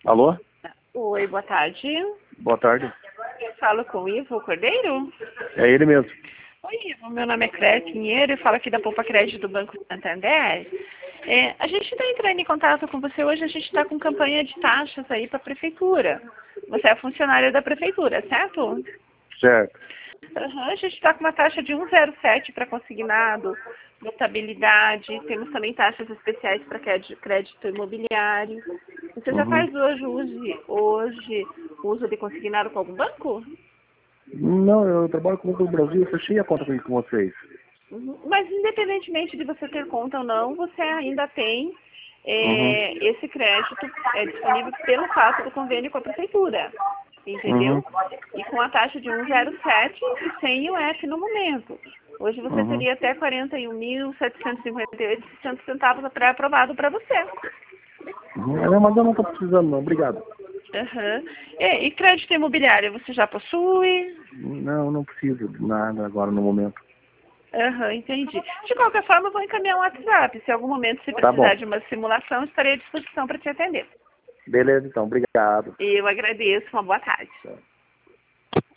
Alô? Oi, boa tarde. Boa tarde. Eu falo com o Ivo Cordeiro. É ele mesmo. Oi, Ivo. Meu nome é Cléia Pinheiro. Eu falo aqui da Poupa Crédito do Banco Santander. A gente está entrando em contato com você hoje. A gente está com campanha de taxas aí para a prefeitura. Você é funcionário da prefeitura, certo? Certo. A gente está com uma taxa de 1,07 para consignado, notabilidade. Temos também taxas especiais para crédito imobiliário. Você já faz hoje uso de consignado com algum banco? Não, eu trabalho com o Banco do Brasil, eu fechei a conta com vocês. Mas independentemente de você ter conta ou não, você ainda tem Uhum. esse crédito disponível pelo fato do convênio com a prefeitura. Entendeu? Uhum. E com a taxa de 1,07 e sem o F no momento. Hoje você Uhum. teria até 41.758 centavos pré-aprovado para você. Não, mas eu não estou precisando não, obrigado. E crédito imobiliário, você já possui? Não preciso de nada agora no momento. Entendi. De qualquer forma, eu vou encaminhar um WhatsApp. Se em algum momento você Tá precisar bom. de uma simulação, estarei à disposição para te atender. Beleza, então, obrigado. Eu agradeço. Uma boa tarde. Tchau.